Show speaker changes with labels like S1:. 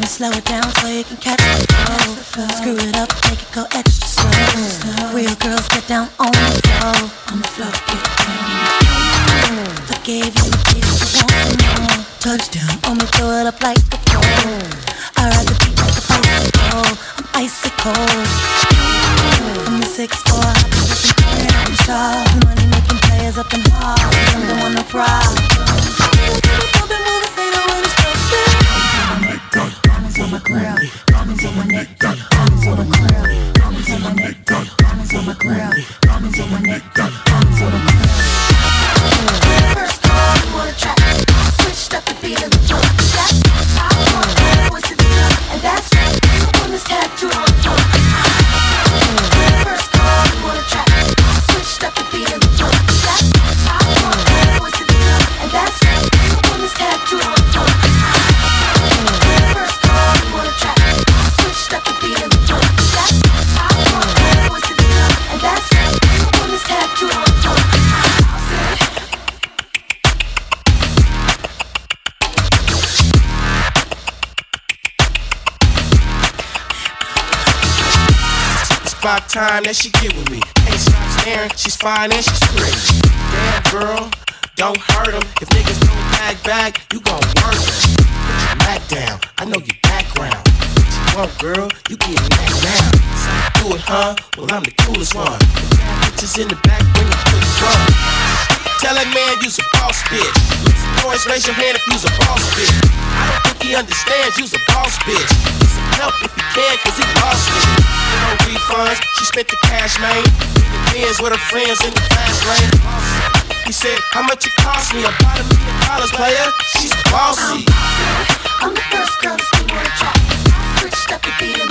S1: slow it down so you can catch the flow. Screw it up, make it go extra slow. Real girls get down on the floor. On the floor, get down. Forgave you, if you want some more. Touchdown, on me, throw it up like a pole. I ride the beat like a bicycle. I'm icy cold. I'm the 6'4", I'm sharp. Money making players up in Harlem. Don't want no problem. Diamonds on my grill, diamonds on my neck, diamonds on my grill, diamonds on my neck, diamonds on my grill, diamonds on my neck, diamonds on my grill. First call, you wanna track? Switched up the beat of the drum. That's how I want was to be done, and that's right. The woman's tattoo on the drum. First call, you wanna track? Switched up the beat of the drum. That's how I want was to be done, and that's right. The woman's tattoo on the drum.
S2: About time that she get with me. Can't stop staring, she's fine and she's pretty. Damn girl, don't hurt them. If niggas don't back, you gon' work them. Put your Mac down, I know your background. What you want, girl, you getting that now. So do it, huh? Well, I'm the coolest one. The bad bitches in the back, bring it to the front. Tell that man you's a boss bitch. Boys, raise your hand if you's a boss bitch. I don't think he understands you's a boss bitch. Get some help if you can, cause he lost it. No refunds, she spent the cash, man. The Benz with her friends in the fast lane. He said, how much it cost me? About $1 million, player. She's bossy.
S1: I'm the first girl to see on the track. Switched up the beat.